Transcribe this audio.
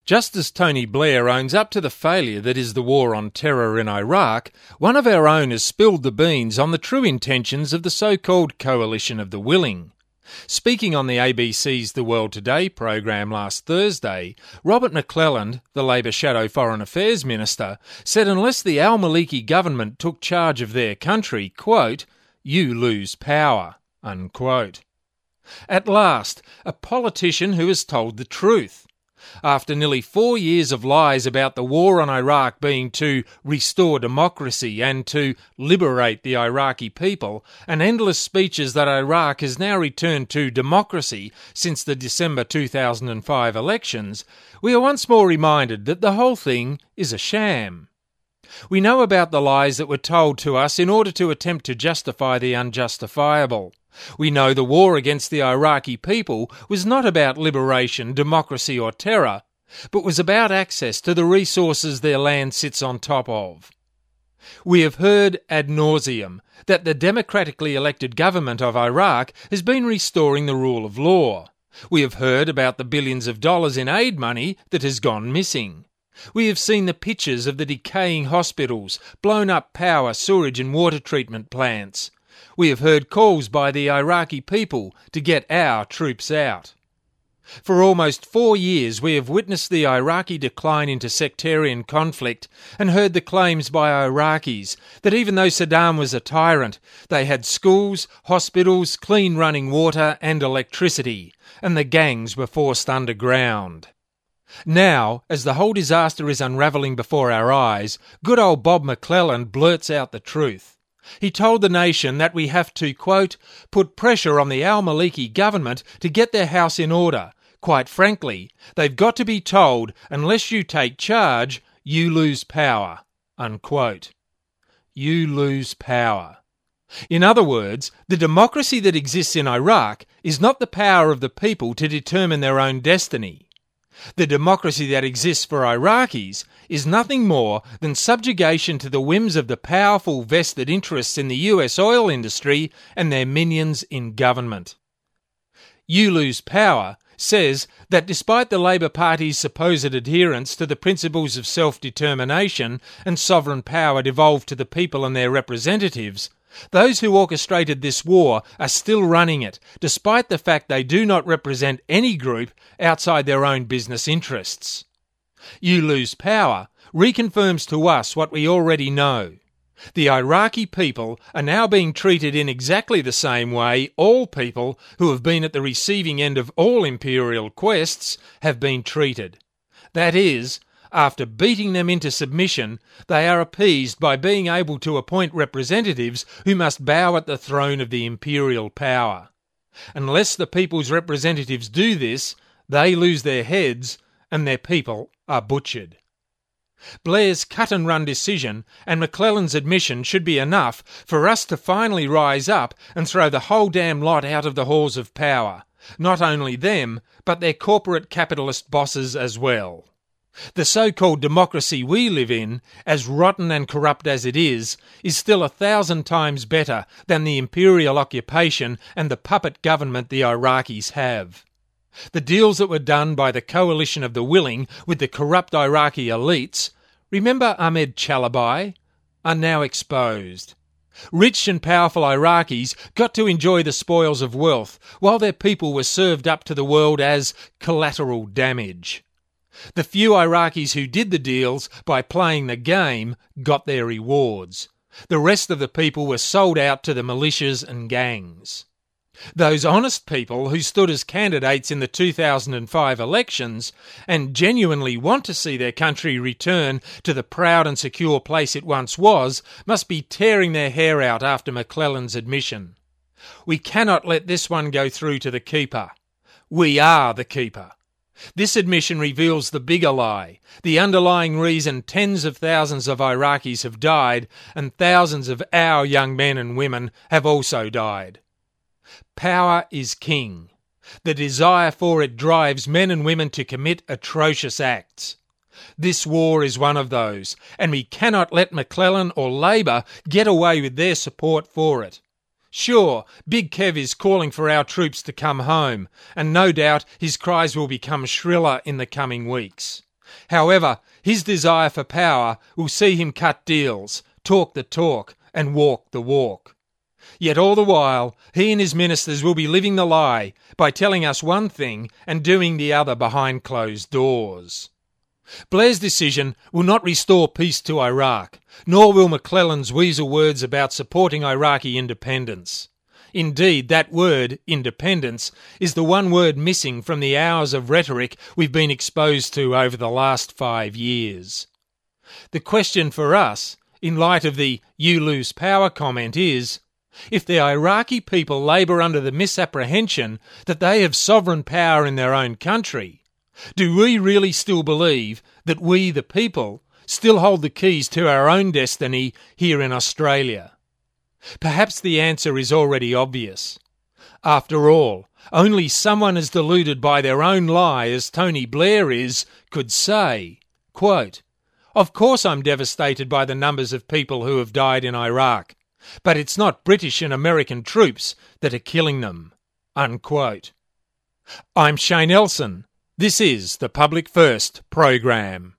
Just as Tony Blair owns up to the failure that is the war on terror in Iraq, one of our own has spilled the beans on the true intentions of the so-called Coalition of the Willing. Speaking on the ABC's The World Today programme last Thursday, Robert McClelland, the Labor Shadow Foreign Affairs Minister, said unless the al-Maliki government took charge of their country, quote, "you lose power," unquote. At last, a politician who has told the truth. After nearly 4 years of lies about the war on Iraq being to restore democracy and to liberate the Iraqi people, and endless speeches that Iraq has now returned to democracy since the December 2005 elections, we are once more reminded that the whole thing is a sham. We know about the lies that were told to us in order to attempt to justify the unjustifiable. We know the war against the Iraqi people was not about liberation, democracy or terror, but was about access to the resources their land sits on top of. We have heard ad nauseum that the democratically elected government of Iraq has been restoring the rule of law. We have heard about the billions of dollars in aid money that has gone missing. We have seen the pictures of the decaying hospitals, blown up power, sewage and water treatment plants. We have heard calls by the Iraqi people to get our troops out. For almost 4 years we have witnessed the Iraqi decline into sectarian conflict and heard the claims by Iraqis that even though Saddam was a tyrant, they had schools, hospitals, clean running water and electricity, and the gangs were forced underground. Now, as the whole disaster is unravelling before our eyes, good old Bob McClelland blurts out the truth. He told the nation that we have to, quote, put pressure on the al-Maliki government to get their house in order. Quite frankly, they've got to be told, unless you take charge, you lose power, unquote. You lose power. In other words, the democracy that exists in Iraq is not the power of the people to determine their own destiny. The democracy that exists for Iraqis is nothing more than subjugation to the whims of the powerful vested interests in the US oil industry and their minions in government. You Lose Power says that despite the Labor Party's supposed adherence to the principles of self-determination and sovereign power devolved to the people and their representatives, those who orchestrated this war are still running it, despite the fact they do not represent any group outside their own business interests. You Lose Power reconfirms to us what we already know. The Iraqi people are now being treated in exactly the same way all people who have been at the receiving end of all imperial quests have been treated. That is, after beating them into submission, they are appeased by being able to appoint representatives who must bow at the throne of the imperial power. Unless the people's representatives do this, they lose their heads and their people are butchered. Blair's cut-and-run decision and McClelland's admission should be enough for us to finally rise up and throw the whole damn lot out of the halls of power. Not only them, but their corporate capitalist bosses as well. The so-called democracy we live in, as rotten and corrupt as it is still 1,000 times better than the imperial occupation and the puppet government the Iraqis have. The deals that were done by the Coalition of the Willing with the corrupt Iraqi elites, remember Ahmed Chalabi, are now exposed. Rich and powerful Iraqis got to enjoy the spoils of wealth, while their people were served up to the world as collateral damage. The few Iraqis who did the deals by playing the game got their rewards. The rest of the people were sold out to the militias and gangs. Those honest people who stood as candidates in the 2005 elections and genuinely want to see their country return to the proud and secure place it once was must be tearing their hair out after McClelland's admission. We cannot let this one go through to the keeper. We are the keeper. This admission reveals the bigger lie, the underlying reason tens of thousands of Iraqis have died and thousands of our young men and women have also died. Power is king. The desire for it drives men and women to commit atrocious acts. This war is one of those, and we cannot let McClelland or Labor get away with their support for it. Sure, Big Kev is calling for our troops to come home, and no doubt his cries will become shriller in the coming weeks. However, his desire for power will see him cut deals, talk the talk, and walk the walk. Yet all the while, he and his ministers will be living the lie by telling us one thing and doing the other behind closed doors. Blair's decision will not restore peace to Iraq, nor will McClellan's weasel words about supporting Iraqi independence. Indeed, that word, independence, is the one word missing from the hours of rhetoric we've been exposed to over the last 5 years. The question for us, in light of the "you lose power" comment, is, if the Iraqi people labour under the misapprehension that they have sovereign power in their own country, do we really still believe that we, the people, still hold the keys to our own destiny here in Australia? Perhaps the answer is already obvious. After all, only someone as deluded by their own lie as Tony Blair is could say, quote, "Of course I'm devastated by the numbers of people who have died in Iraq, but it's not British and American troops that are killing them." Unquote. I'm Shane Elson. This is the Public First program.